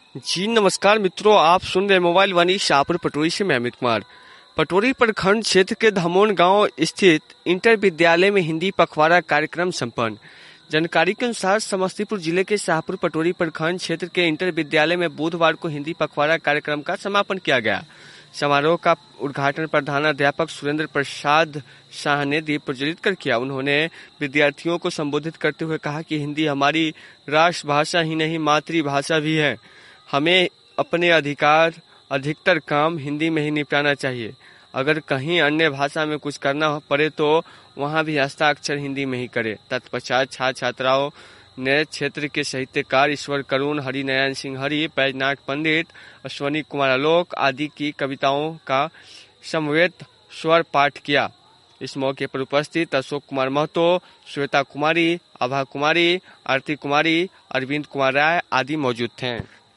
जी नमस्कार मित्रों, आप सुन रहे मोबाइल वाणी शाहपुर पटोरी से मैं अमित कुमार। पटोरी प्रखंड क्षेत्र के धमोन गांव स्थित इंटर विद्यालय में हिंदी पखवाड़ा कार्यक्रम संपन्न। जानकारी के अनुसार समस्तीपुर जिले के शाहपुर पटोरी प्रखंड क्षेत्र के इंटर विद्यालय में बुधवार को हिंदी पखवाड़ा कार्यक्रम का समापन किया गया। समारोह का उद्घाटन प्रधानाध्यापक सुरेंद्र प्रसाद शाह ने दीप प्रज्वलित कर किया। उन्होंने विद्यार्थियों को संबोधित करते हुए कहा कि हिंदी हमारी राष्ट्रभाषा ही नहीं मातृभाषा भी है। हमें अपने अधिकतर काम हिंदी में ही निपटाना चाहिए। अगर कहीं अन्य भाषा में कुछ करना पड़े तो वहां भी हस्ताक्षर हिंदी में ही करें। तत्पश्चात छात्र छात्राओं ने क्षेत्र के साहित्यकार ईश्वर करुण, हरिनारायण सिंह हरि, बैजनाथ पंडित, अश्वनी कुमार आलोक आदि की कविताओं का समवेत स्वर पाठ किया। इस मौके पर उपस्थित अशोक कुमार महतो, श्वेता कुमारी, आभा कुमारी, आरती कुमारी, अरविंद कुमार राय आदि मौजूद थे।